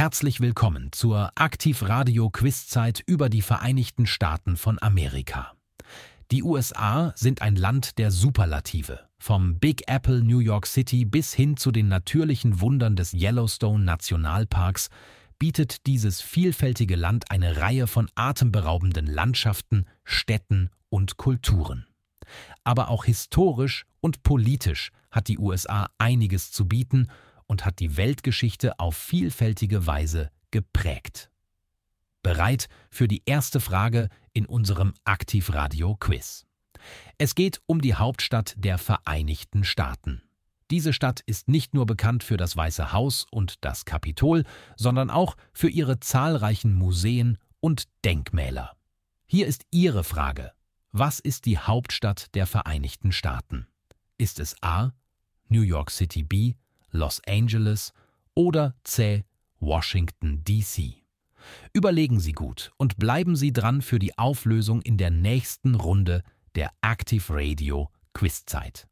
herzlich willkommen zur Aktiv-Radio-Quizzeit über die Vereinigten Staaten von Amerika. Die USA sind ein Land der Superlative. Vom Big Apple New York City bis hin zu den natürlichen Wundern des Yellowstone Nationalparks bietet dieses vielfältige Land eine Reihe von atemberaubenden Landschaften, Städten und Kulturen. Aber auch historisch und politisch hat die USA einiges zu bieten und hat die Weltgeschichte auf vielfältige Weise geprägt. Bereit für die erste Frage in unserem Aktiv-Radio-Quiz. Es geht um die Hauptstadt der Vereinigten Staaten. Diese Stadt ist nicht nur bekannt für das Weiße Haus und das Kapitol, sondern auch für ihre zahlreichen Museen und Denkmäler. Hier ist Ihre Frage. Was ist die Hauptstadt der Vereinigten Staaten? Ist es A. New York City, B. Los Angeles oder C. Washington, D.C.? Überlegen Sie gut und bleiben Sie dran für die Auflösung in der nächsten Runde der Aktiv Radio Quizzeit.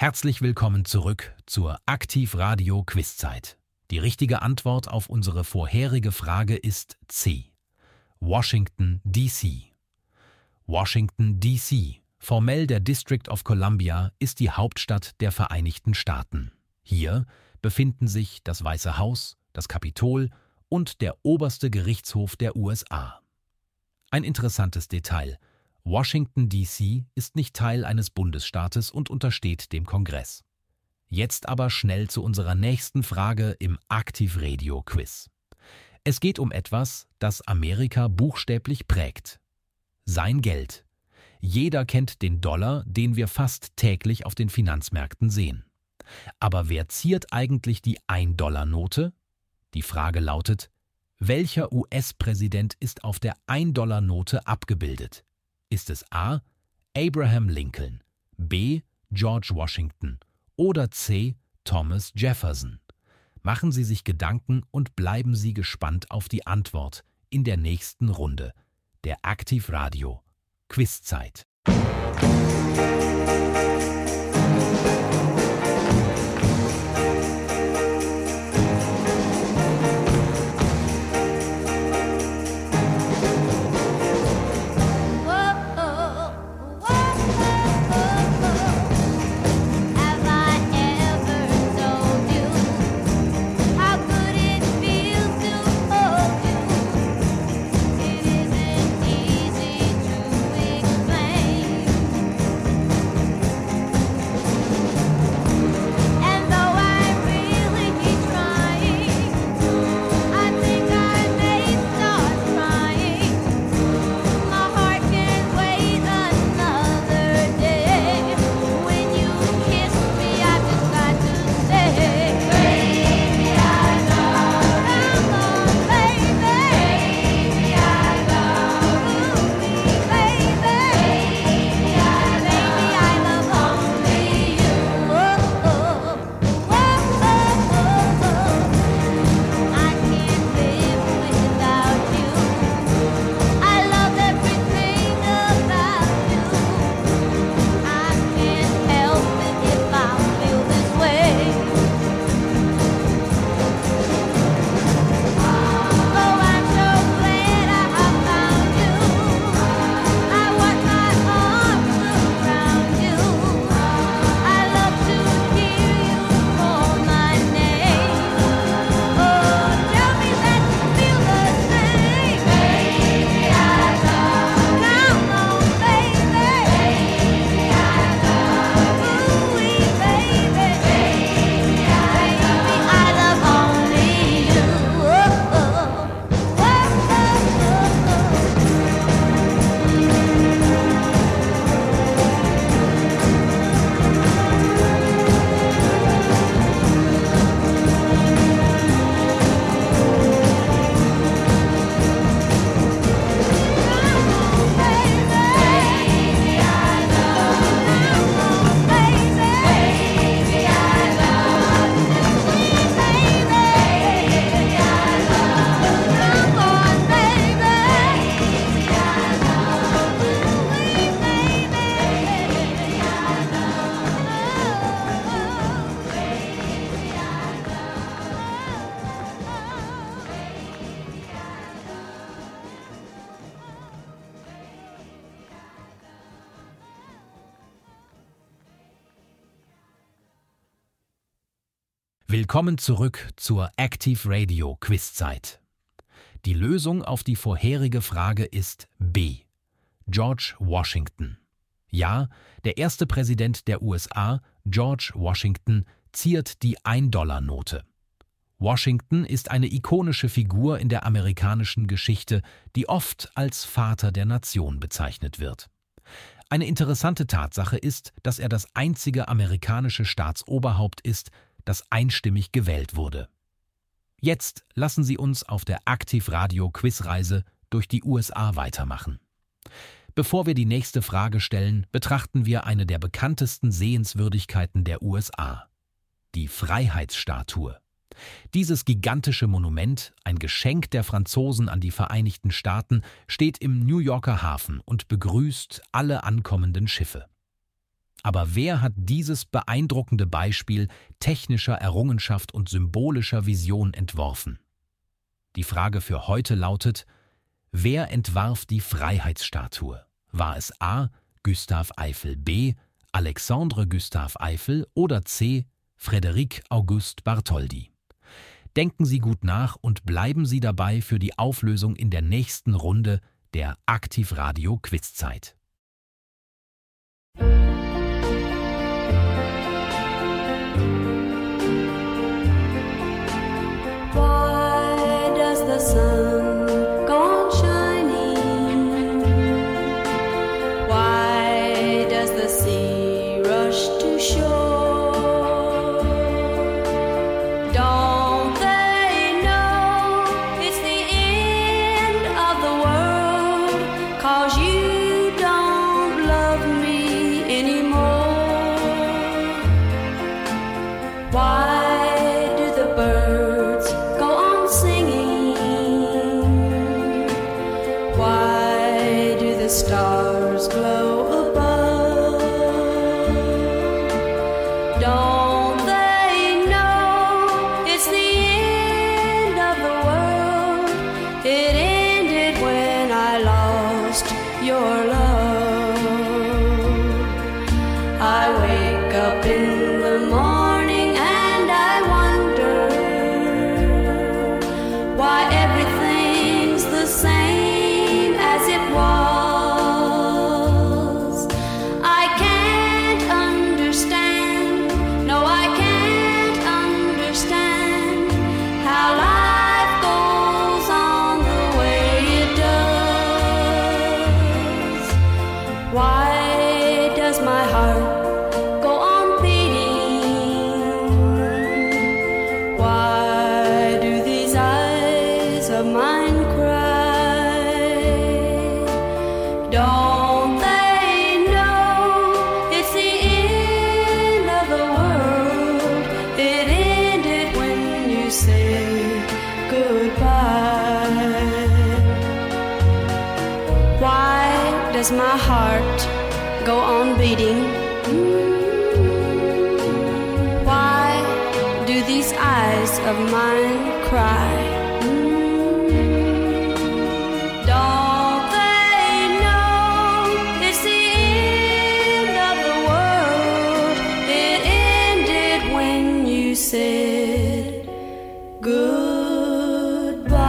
Herzlich willkommen zurück zur Aktiv-Radio Quizzeit. Die richtige Antwort auf unsere vorherige Frage ist C. Washington, D.C. Washington, D.C., formell der District of Columbia, ist die Hauptstadt der Vereinigten Staaten. Hier befinden sich das Weiße Haus, das Kapitol und der oberste Gerichtshof der USA. Ein interessantes Detail: Washington, D.C. ist nicht Teil eines Bundesstaates und untersteht dem Kongress. Jetzt aber schnell zu unserer nächsten Frage im Aktiv-Radio-Quiz. Es geht um etwas, das Amerika buchstäblich prägt: sein Geld. Jeder kennt den Dollar, den wir fast täglich auf den Finanzmärkten sehen. Aber wer ziert eigentlich die 1-Dollar-Note? Die Frage lautet: Welcher US-Präsident ist auf der 1-Dollar-Note abgebildet? Ist es A. Abraham Lincoln, B. George Washington oder C. Thomas Jefferson? Machen Sie sich Gedanken und bleiben Sie gespannt auf die Antwort in der nächsten Runde der Aktiv-Radio Quizzeit. Willkommen zurück zur Aktiv-Radio Quizzeit. Die Lösung auf die vorherige Frage ist B. George Washington. Ja, der erste Präsident der USA, George Washington, ziert die 1-Dollar-Note. Washington ist eine ikonische Figur in der amerikanischen Geschichte, die oft als Vater der Nation bezeichnet wird. Eine interessante Tatsache ist, dass er das einzige amerikanische Staatsoberhaupt ist, das einstimmig gewählt wurde. Jetzt lassen Sie uns auf der Aktiv-Radio-Quizreise durch die USA weitermachen. Bevor wir die nächste Frage stellen, betrachten wir eine der bekanntesten Sehenswürdigkeiten der USA: die Freiheitsstatue. Dieses gigantische Monument, ein Geschenk der Franzosen an die Vereinigten Staaten, steht im New Yorker Hafen und begrüßt alle ankommenden Schiffe. Aber wer hat dieses beeindruckende Beispiel technischer Errungenschaft und symbolischer Vision entworfen? Die Frage für heute lautet: Wer entwarf die Freiheitsstatue? War es A. Gustave Eiffel, B. Alexandre Gustave Eiffel oder C. Frédéric Auguste Bartholdi? Denken Sie gut nach und bleiben Sie dabei für die Auflösung in der nächsten Runde der Aktiv-Radio Quizzeit. Why does the sun go on shining? Why does the sea rush to shore? Don't they know it's the end of the world? 'Cause you don't love me anymore. Why do the birds go on singing? Why do the stars glow above? Don't they know it's the end of the world? It ended when I lost your love. I wake up in the morning and I wonder why everything's the same as it was. I can't understand, no, I can't understand how life goes on the way it does. Why does my heart go on beating? Why do these eyes of mine cry? Don't they know it's the end of the world? It ended when you said goodbye. Why does my heart go on beating? Why do these eyes of mine cry? Don't they know it's the end of the world? It ended when you said goodbye.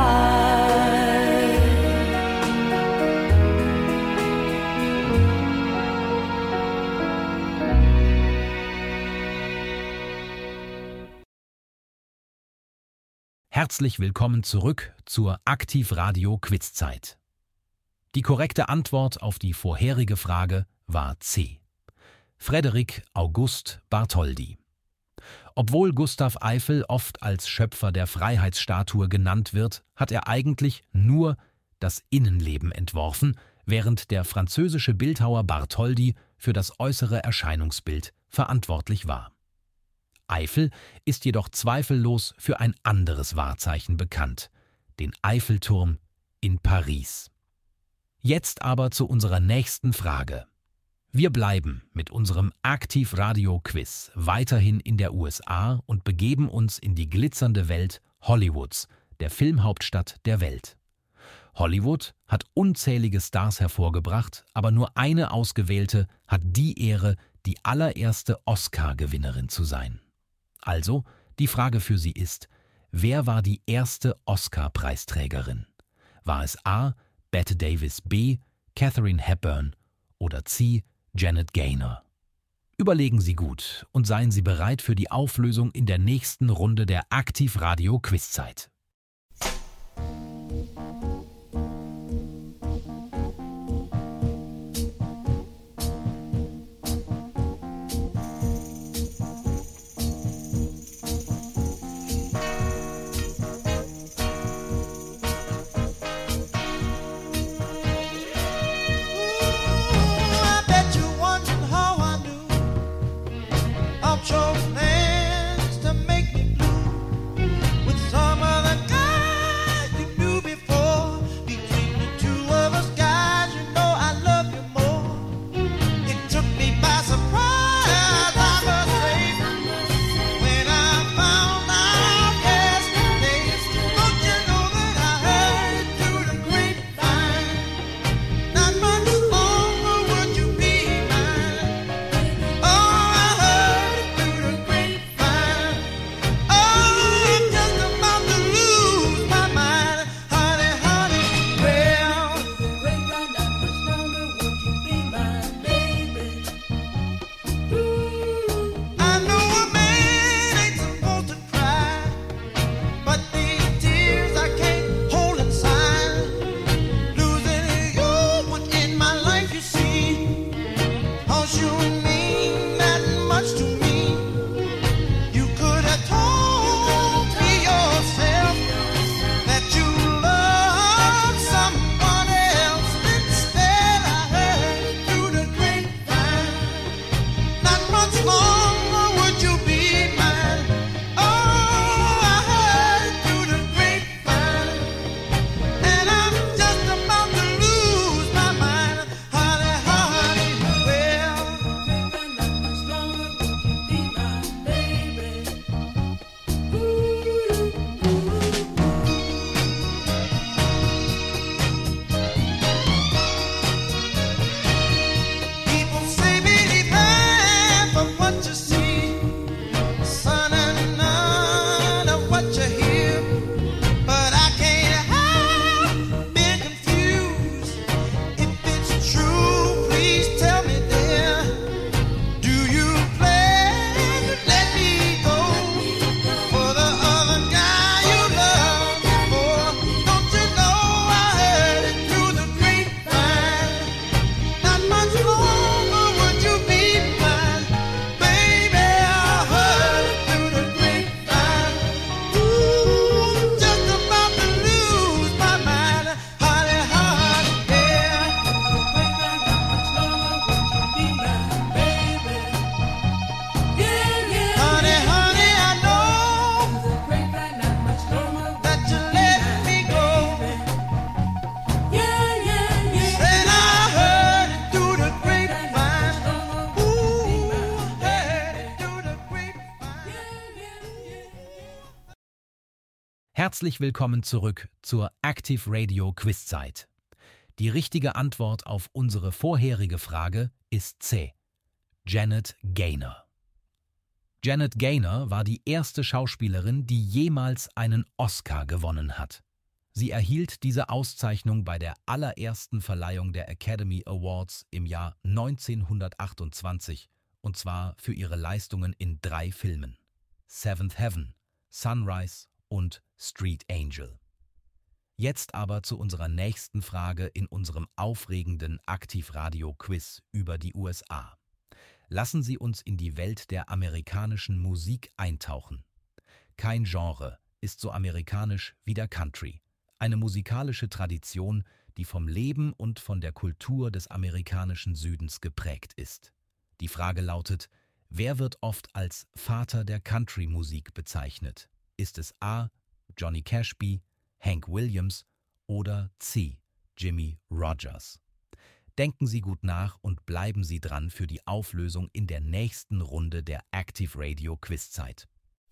Herzlich willkommen zurück zur Aktiv-Radio Quizzeit. Die korrekte Antwort auf die vorherige Frage war C. Frédéric Auguste Bartholdi. Obwohl Gustave Eiffel oft als Schöpfer der Freiheitsstatue genannt wird, hat er eigentlich nur das Innenleben entworfen, während der französische Bildhauer Bartholdi für das äußere Erscheinungsbild verantwortlich war. Eiffel ist jedoch zweifellos für ein anderes Wahrzeichen bekannt, den Eiffelturm in Paris. Jetzt aber zu unserer nächsten Frage. Wir bleiben mit unserem Aktiv-Radio-Quiz weiterhin in der USA und begeben uns in die glitzernde Welt Hollywoods, der Filmhauptstadt der Welt. Hollywood hat unzählige Stars hervorgebracht, aber nur eine ausgewählte hat die Ehre, die allererste Oscar-Gewinnerin zu sein. Also, die Frage für Sie ist: Wer war die erste Oscar-Preisträgerin? War es A. Bette Davis, B. Katharine Hepburn oder C. Janet Gaynor? Überlegen Sie gut und seien Sie bereit für die Auflösung in der nächsten Runde der Aktiv-Radio-Quizzeit. Your plans to make me blue with some other Herzlich willkommen zurück zur Active Radio Quizzeit. Die richtige Antwort auf unsere vorherige Frage ist C. Janet Gaynor. Janet Gaynor war die erste Schauspielerin, die jemals einen Oscar gewonnen hat. Sie erhielt diese Auszeichnung bei der allerersten Verleihung der Academy Awards im Jahr 1928, und zwar für ihre Leistungen in 3 Filmen: Seventh Heaven, Sunrise und Street Angel. Jetzt aber zu unserer nächsten Frage in unserem aufregenden Aktivradio-Quiz über die USA. Lassen Sie uns in die Welt der amerikanischen Musik eintauchen. Kein Genre ist so amerikanisch wie der Country. Eine musikalische Tradition, die vom Leben und von der Kultur des amerikanischen Südens geprägt ist. Die Frage lautet: Wer wird oft als Vater der Country-Musik bezeichnet? Ist es A. Johnny Cash, B. Hank Williams oder C. Jimmie Rodgers? Denken Sie gut nach und bleiben Sie dran für die Auflösung in der nächsten Runde der Active Radio Quizzeit.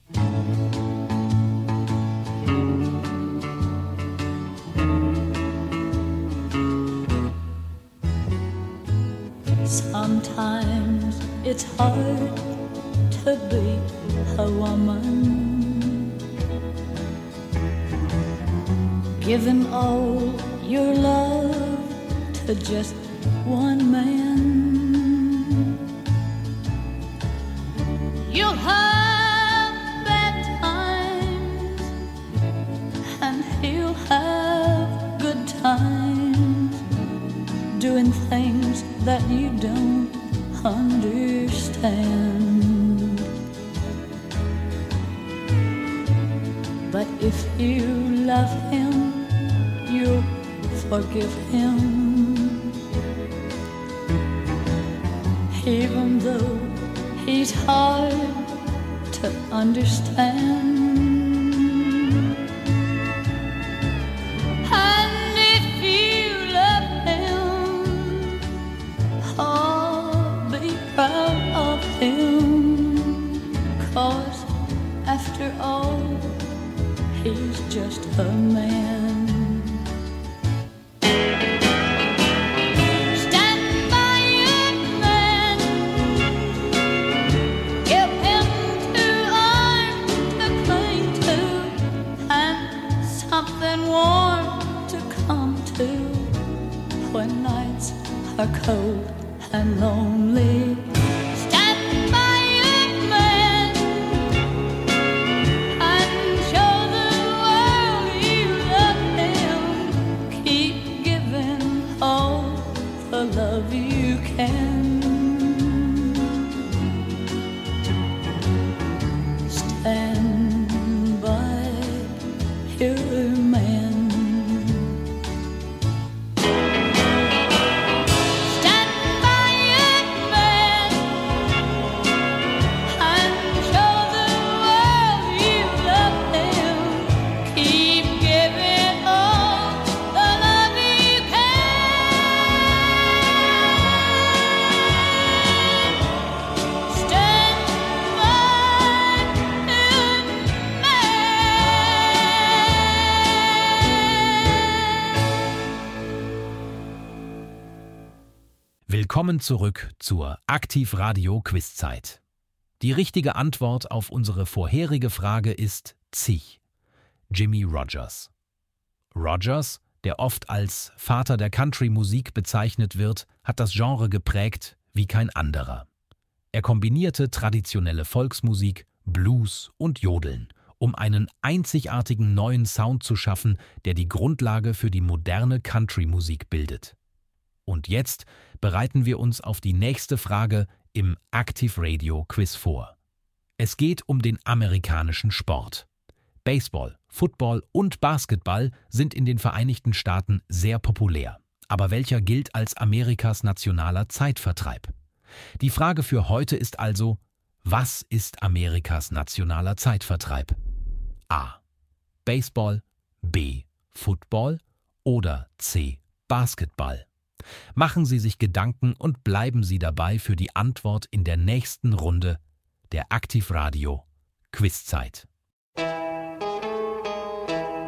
Sometimes it's hard to be a woman, giving all your love to just one man. You'll have bad times and he'll have good times, doing things that you don't understand. But if you love him, you'll forgive him, even though he's hard to understand. And if you love him, oh, be proud of him, 'cause after all, he's just a man. Stand by your man, give him 2 arms to cling to, and something warm to come to when nights are cold and lonely. Stand by your man and show the world you love him. Keep giving all the love you can. Stand by your man. Stand by your man and show the world you love him. Keep giving all the love you can. Stand by your man. Willkommen zurück zur Aktivradio Quizzeit. Die richtige Antwort auf unsere vorherige Frage ist C. Jimmie Rodgers. Rodgers, der oft als Vater der Country-Musik bezeichnet wird, hat das Genre geprägt wie kein anderer. Er kombinierte traditionelle Volksmusik, Blues und Jodeln, um einen einzigartigen neuen Sound zu schaffen, der die Grundlage für die moderne Country-Musik bildet. Und jetzt bereiten wir uns auf die nächste Frage im Active Radio Quiz vor. Es geht um den amerikanischen Sport. Baseball, Football und Basketball sind in den Vereinigten Staaten sehr populär. Aber welcher gilt als Amerikas nationaler Zeitvertreib? Die Frage für heute ist also: Was ist Amerikas nationaler Zeitvertreib? A. Baseball, B. Football oder C. Basketball? Machen Sie sich Gedanken und bleiben Sie dabei für die Antwort in der nächsten Runde der Aktivradio Quizzeit.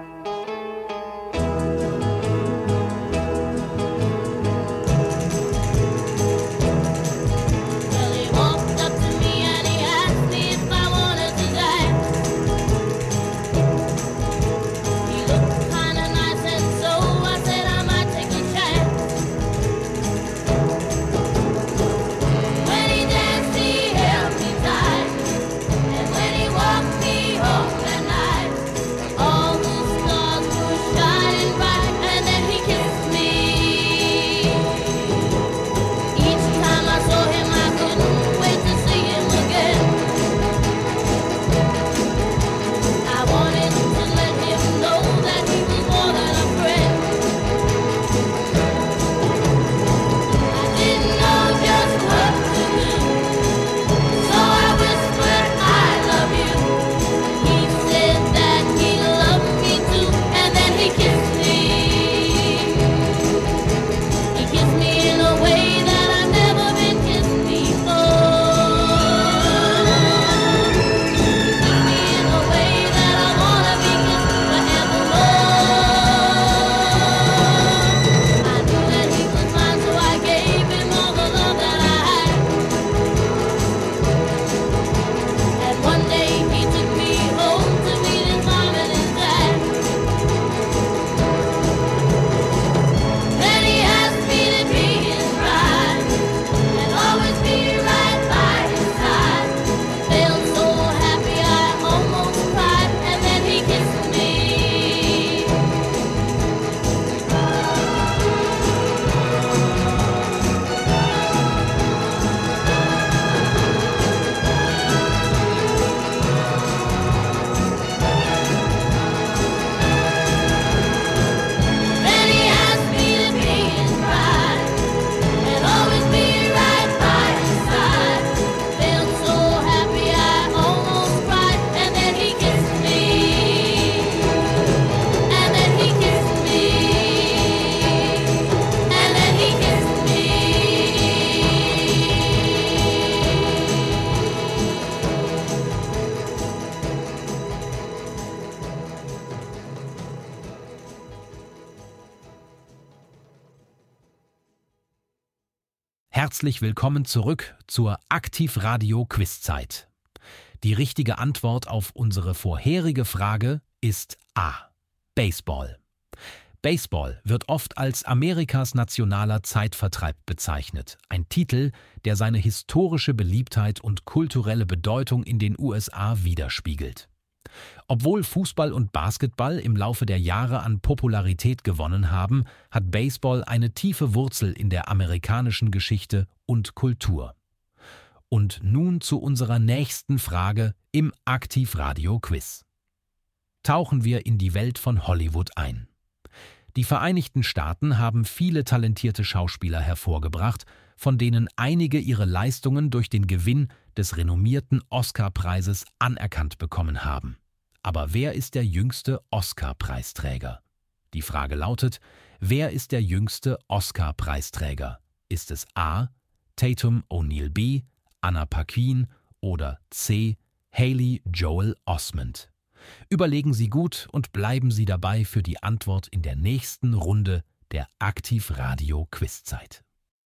Herzlich willkommen zurück zur Aktiv-Radio-Quizzeit. Die richtige Antwort auf unsere vorherige Frage ist A. Baseball. Baseball wird oft als Amerikas nationaler Zeitvertreib bezeichnet. Ein Titel, der seine historische Beliebtheit und kulturelle Bedeutung in den USA widerspiegelt. Obwohl Fußball und Basketball im Laufe der Jahre an Popularität gewonnen haben, hat Baseball eine tiefe Wurzel in der amerikanischen Geschichte und Kultur. Und nun zu unserer nächsten Frage im Aktiv-Radio-Quiz. Tauchen wir in die Welt von Hollywood ein. Die Vereinigten Staaten haben viele talentierte Schauspieler hervorgebracht, von denen einige ihre Leistungen durch den Gewinn des renommierten Oscar-Preises anerkannt bekommen haben. Aber wer ist der jüngste Oscar-Preisträger? Die Frage lautet, wer ist der jüngste Oscar-Preisträger? Ist es A. Tatum O'Neal B., Anna Paquin oder C. Haley Joel Osment? Überlegen Sie gut und bleiben Sie dabei für die Antwort in der nächsten Runde der Aktiv-Radio-Quizzeit.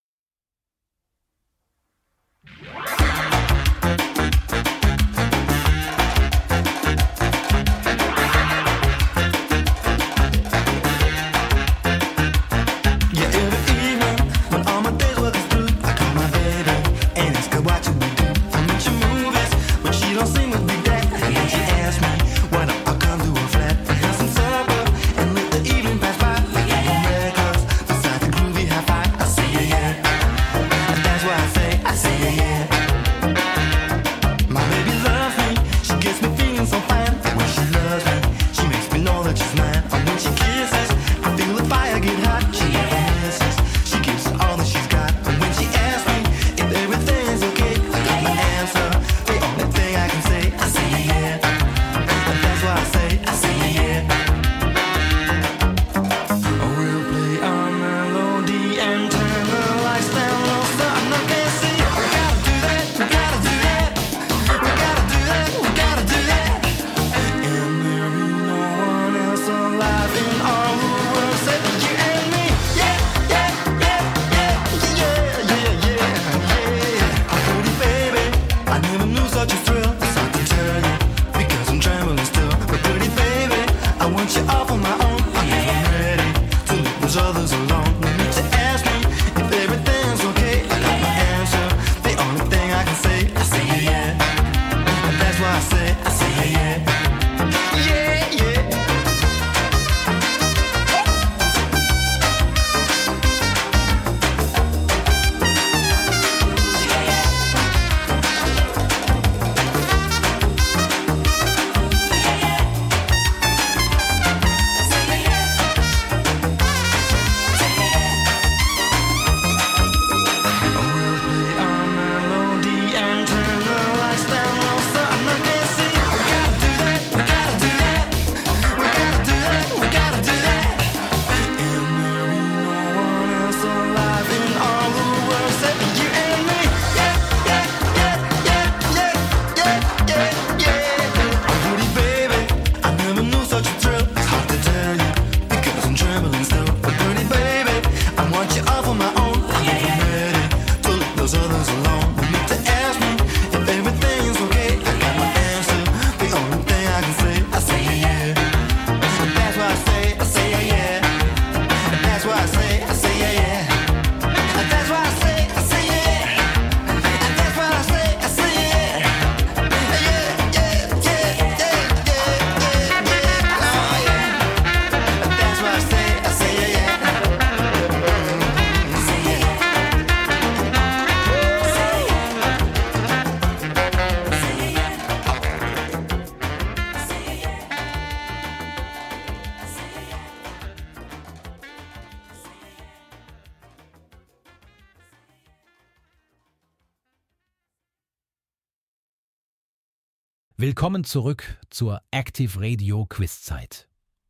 Willkommen zurück zur Active Radio Quizzeit.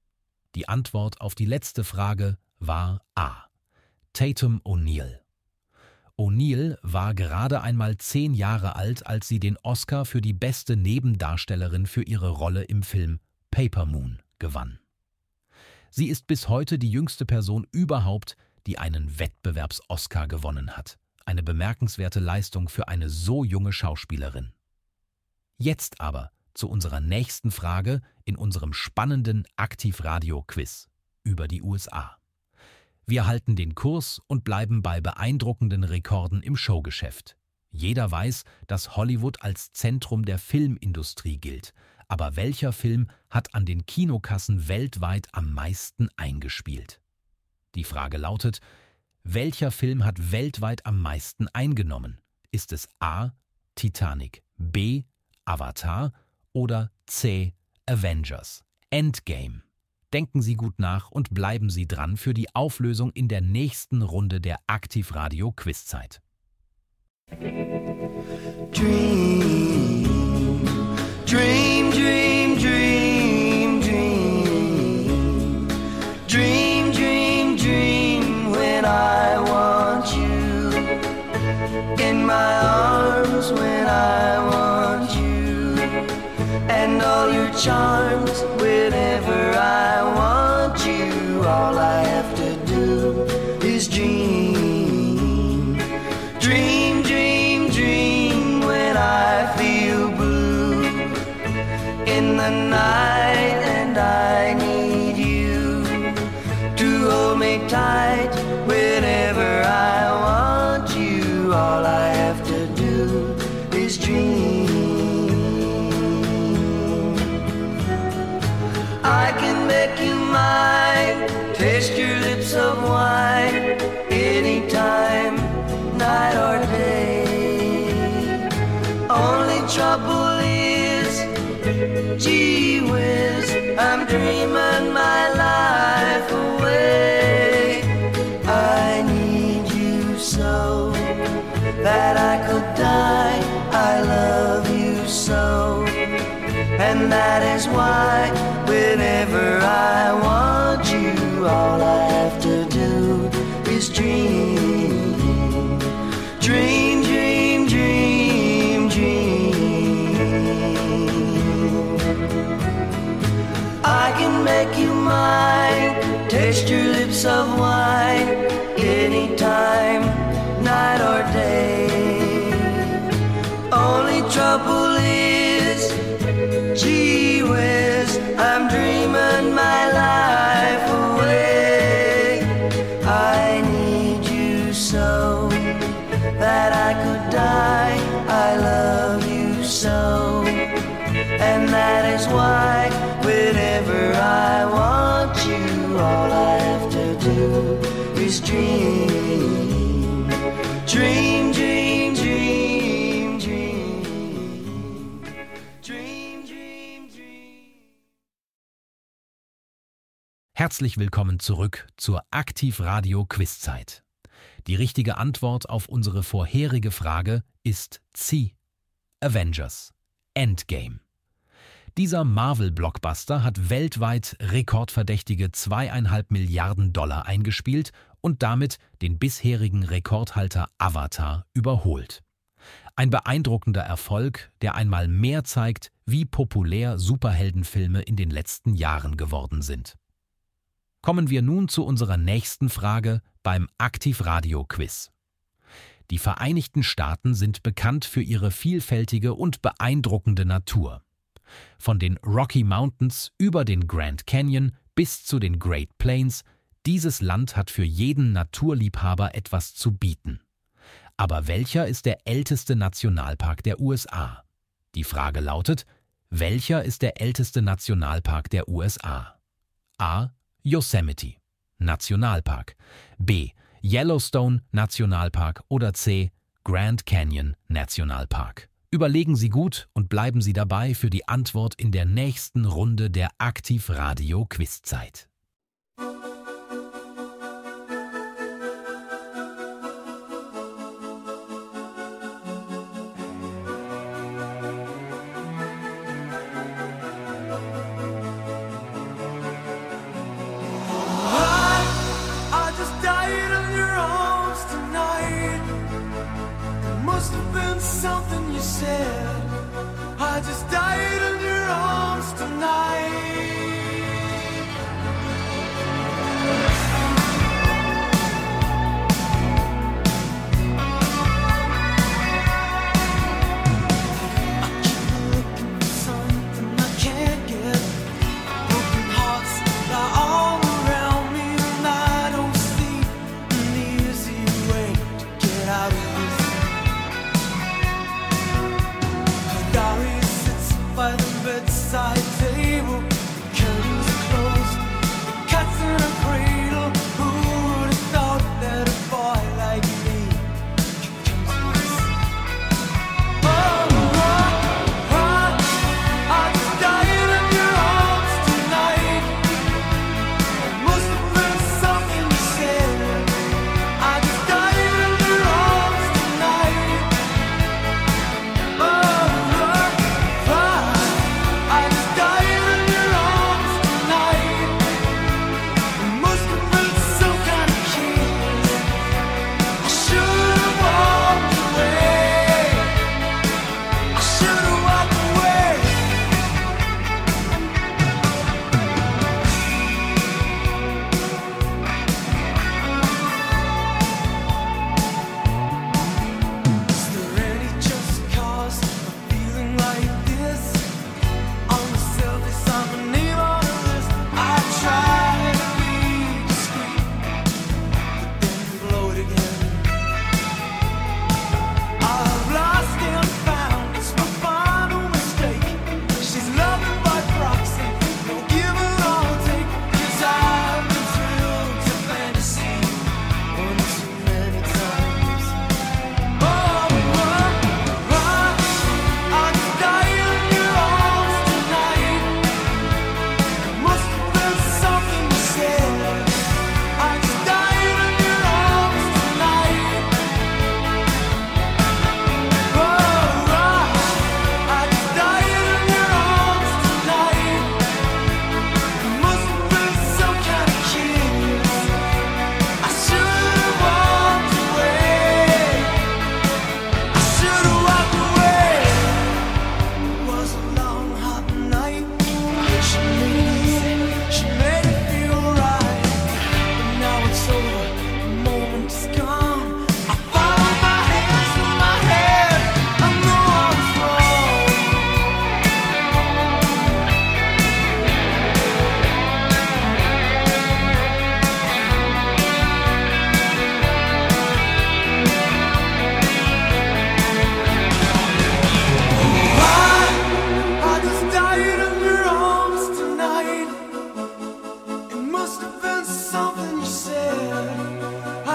Die Antwort auf die letzte Frage war A. Tatum O'Neal. O'Neal war gerade einmal 10 Jahre alt, als sie den Oscar für die beste Nebendarstellerin für ihre Rolle im Film Paper Moon gewann. Sie ist bis heute die jüngste Person überhaupt, die einen Wettbewerbs-Oscar gewonnen hat. Eine bemerkenswerte Leistung für eine so junge Schauspielerin. Jetzt aber zu unserer nächsten Frage in unserem spannenden Aktivradio-Quiz über die USA. Wir halten den Kurs und bleiben bei beeindruckenden Rekorden im Showgeschäft. Jeder weiß, dass Hollywood als Zentrum der Filmindustrie gilt. Aber welcher Film hat an den Kinokassen weltweit am meisten eingespielt? Die Frage lautet: Welcher Film hat weltweit am meisten eingenommen? Ist es A. Titanic, B. Avatar oder C. Avengers? Endgame. Denken Sie gut nach und bleiben Sie dran für die Auflösung in der nächsten Runde der Aktivradio-Quizzeit. Dream, dream, dream, dream, dream. Dream, dream, dream when I want you. In my arms when I want you. And all your charms whenever I want you. All I have to do is dream. Dream, dream, dream when I feel blue in the night and I need you to hold me tight whenever I want you. All I have to do is dream. I can make you mine, taste your lips of wine anytime, night or day. Only trouble is, gee whiz, I'm dreaming my life away. I need you so that I could die. I love you so, and that is why whenever I want you, all I have to do is dream. Dream, dream, dream, dream. I can make you mine, taste your lips of wine anytime, night or day. Only trouble is, gee whiz, I'm dreaming my life away. I need you so that I could die. I love you so, and that is why whenever I want you, all I have to do is dream. Dream, dream, dream, dream. Dream, dream, dream. Herzlich willkommen zurück zur Aktivradio-Quizzeit. Die richtige Antwort auf unsere vorherige Frage ist C. Avengers. Endgame. Dieser Marvel-Blockbuster hat weltweit rekordverdächtige $2,5 Milliarden eingespielt und damit den bisherigen Rekordhalter Avatar überholt. Ein beeindruckender Erfolg, der einmal mehr zeigt, wie populär Superheldenfilme in den letzten Jahren geworden sind. Kommen wir nun zu unserer nächsten Frage beim Aktivradio-Quiz. Die Vereinigten Staaten sind bekannt für ihre vielfältige und beeindruckende Natur. Von den Rocky Mountains über den Grand Canyon bis zu den Great Plains, dieses Land hat für jeden Naturliebhaber etwas zu bieten. Aber welcher ist der älteste Nationalpark der USA? Die Frage lautet: Welcher ist der älteste Nationalpark der USA? A. Yosemite, Nationalpark. B. Yellowstone, Nationalpark. Oder C. Grand Canyon, Nationalpark. Überlegen Sie gut und bleiben Sie dabei für die Antwort in der nächsten Runde der Aktivradio-Quizzeit. I just died in your arms tonight. It must have been something you said. I just died in your arms tonight.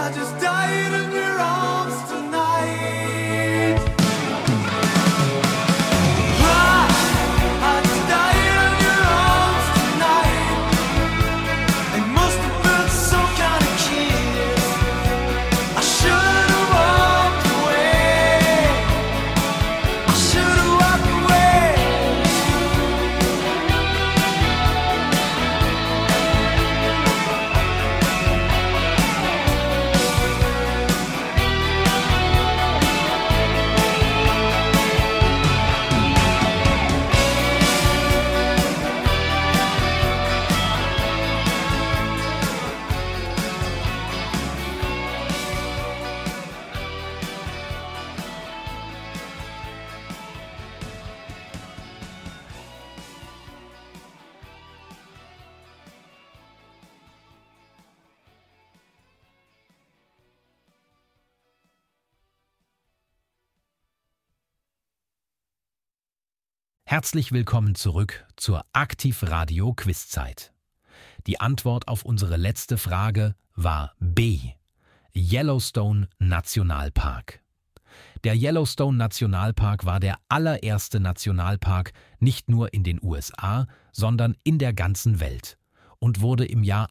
I just died in your arms tonight. I just died in your arms tonight. It must have been some kind of kiss. I should have walked away. I should have walked away. Herzlich willkommen zurück zur Aktiv-Radio Quizzeit. Die Antwort auf unsere letzte Frage war B. Yellowstone Nationalpark. Der Yellowstone Nationalpark war der allererste Nationalpark nicht nur in den USA, sondern in der ganzen Welt und wurde im Jahr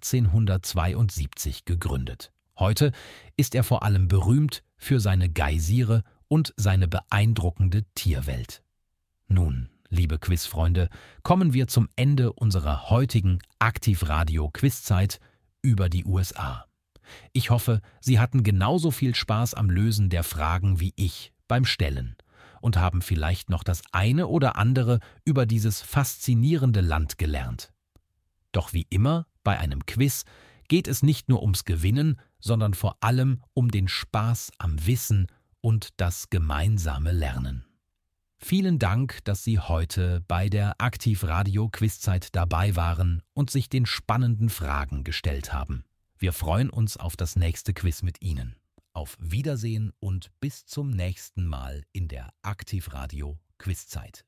1872 gegründet. Heute ist er vor allem berühmt für seine Geysire und seine beeindruckende Tierwelt. Nun, liebe Quizfreunde, kommen wir zum Ende unserer heutigen Aktiv-Radio-Quizzeit über die USA. Ich hoffe, Sie hatten genauso viel Spaß am Lösen der Fragen wie ich beim Stellen und haben vielleicht noch das eine oder andere über dieses faszinierende Land gelernt. Doch wie immer bei einem Quiz geht es nicht nur ums Gewinnen, sondern vor allem um den Spaß am Wissen und das gemeinsame Lernen. Vielen Dank, dass Sie heute bei der Aktiv-Radio-Quizzeit dabei waren und sich den spannenden Fragen gestellt haben. Wir freuen uns auf das nächste Quiz mit Ihnen. Auf Wiedersehen und bis zum nächsten Mal in der Aktiv-Radio-Quizzeit.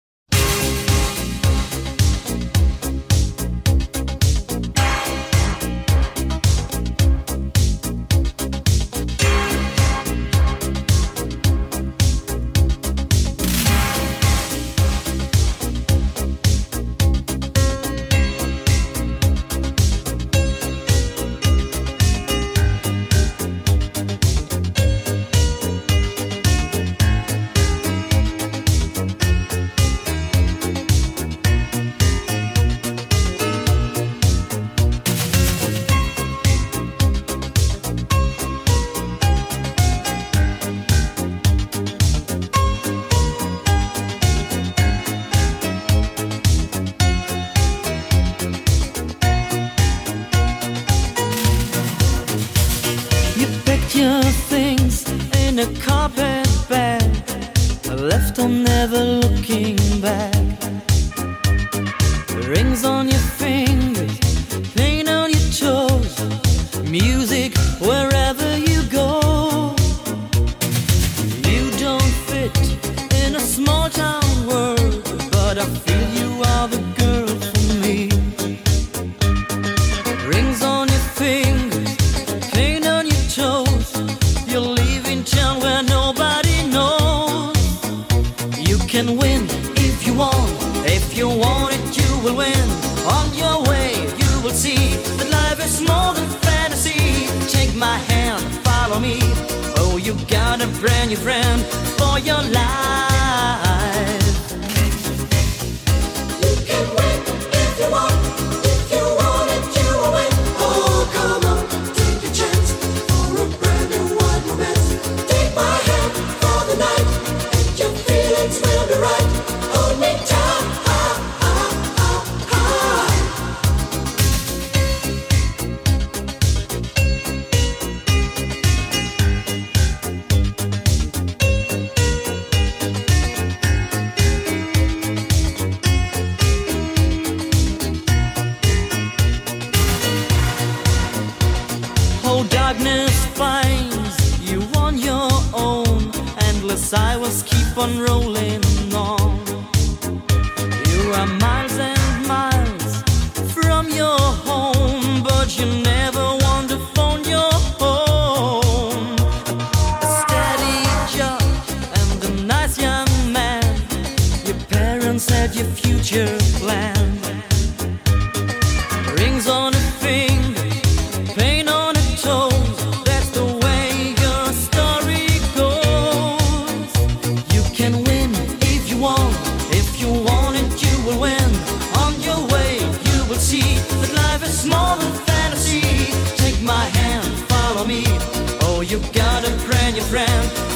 Your things in a carpet bag, left on never looking back. Rings on your fingers, paint on your toes, music wherever you go. You don't fit in a small town world, but I feel you are the girl for me. Rings on your fingers, paint on your toes. You live in town where nobody knows. You can win if you want. If you want it, you will win. On your way, you will see that life is more than fantasy. Take my hand, follow me. Oh, you got a brand new friend for your life. You can win if you want. If you want it, you will win. Oh, come on, take a chance for a brand new wild romance. Take my hand for the night, and your feelings will be right. Hold me tight. Darkness finds you on your own. Endless hours keep on rolling on. You are miles and miles from your home, but you never want to phone your home. You got a brand new friend.